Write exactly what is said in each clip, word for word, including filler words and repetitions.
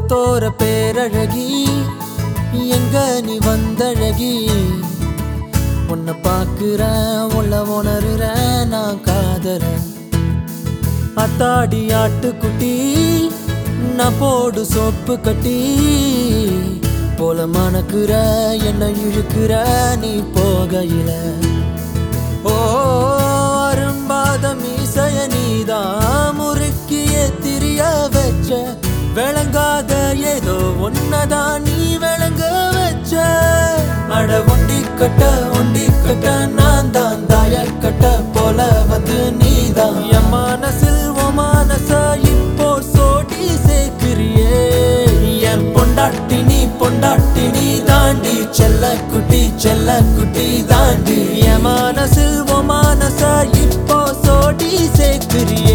தோர பேரழகி எங்க நீ வந்தழகி உன்னை பாக்குறேன் உள்ள உணர்றேன் நான் காதறேன் அத்தாடி ஆட்டுக்குட்டி நான் போடு சோப்பு கட்டி போல மணக்குற என்ன இழுக்கிற நீ போகையில ஓ அரும்பாத மீசைய நீதான் முறுக்கிய திரிய வச்ச விளங்காத ஏதோ ஒன்னதான் நீ விளங்க வச்ச அட ஒண்டி கட்ட ஒண்டி கட்ட நான் தான் தாயல் கட்ட போல வந்து நீதான் என் மனசில் ஓ மனச இப்போ சோடி சேர்க்கிறியே என் பொண்டாட்டி நீ பொண்டாட்டி நீ தாண்டி செல்ல குட்டி செல்ல குட்டி தாண்டி என் மனசில் ஓ மனச இப்போ சோடி சேர்க்கிறியே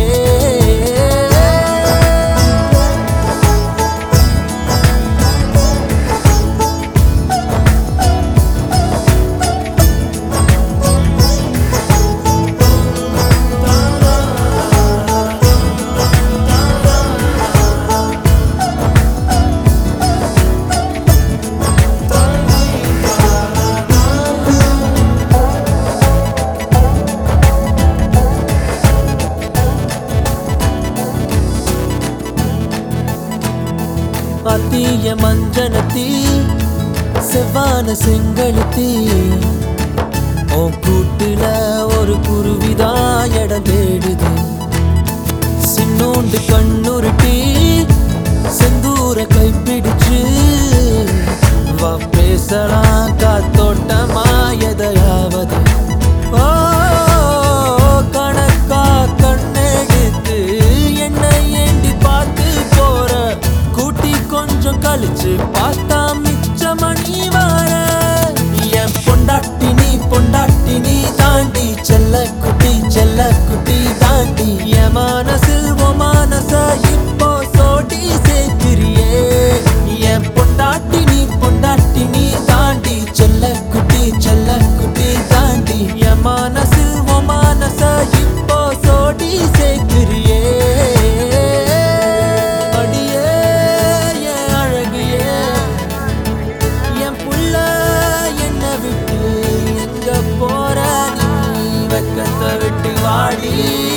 அத்திய மஞ்சனத்தி செவ்வான செங்கழுத்தி உன் கூட்டுல ஒரு குருவிதான் இடம் தேடுது சின்னோண்டு கண்ணுருட்டி செந்தூர கைப்பிடிச்சு வா பேசலாம் காத்தோட்டமா எதையாவது ஓ கணக்கா கண்ணெடுத்து என்னை ஏண்டி பார்த்து போற கூட்டி கொஞ்சம் கழிச்சு பார்த்தா மிச்ச மணி வார என் பொண்டாட்டி நீ பொண்டாட்டி நீ தாண்டி செல்ல குட்டி செல்ல குட்டி தாண்டி என் மனசில் ஓ மனச இப்போ சோடி சேர்க்கிறியே என் பொண்டாட்டி நீ பொண்டாட்டி நீ தாண்டி செல்ல குட்டி செல்ல குட்டி தாண்டி என் மனசில் ஓ மனச இப்போ சோடி சேர்க்கிறியே போற நீ வெக்கத்தை விட்டு வாடி